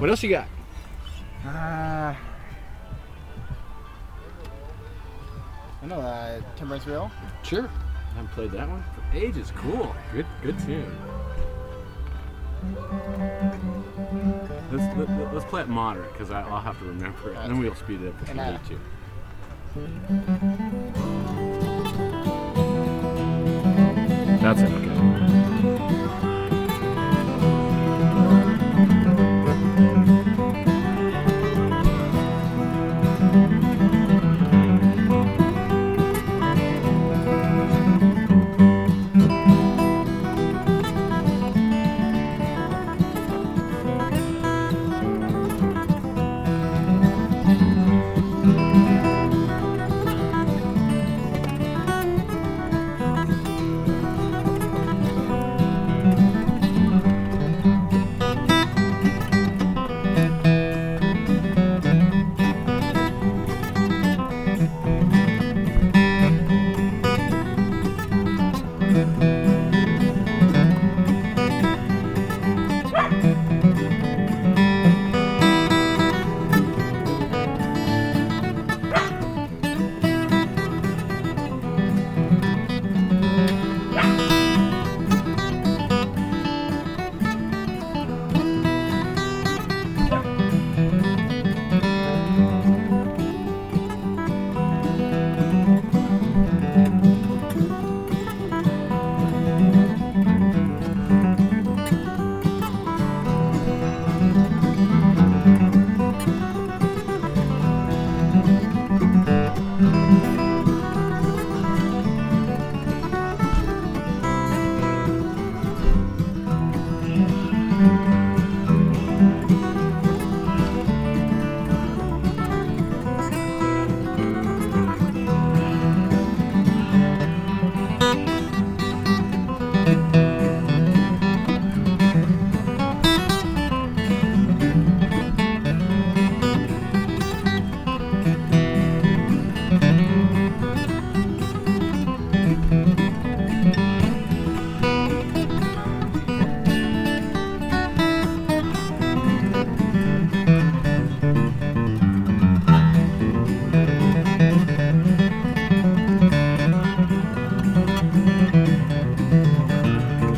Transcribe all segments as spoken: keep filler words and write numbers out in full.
What else you got? Uh, I know, uh, Temperance Wheel. Sure. I haven't played that one for ages. Cool. Good, good tune. Let's let, let's play it moderate because I'll have to remember it, and then we'll speed it up if we need to. That's it. Okay.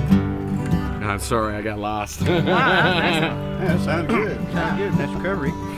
Sorry, I got lost. Wow, nice. Yeah, sounds good. Sounds good. Nice recovery.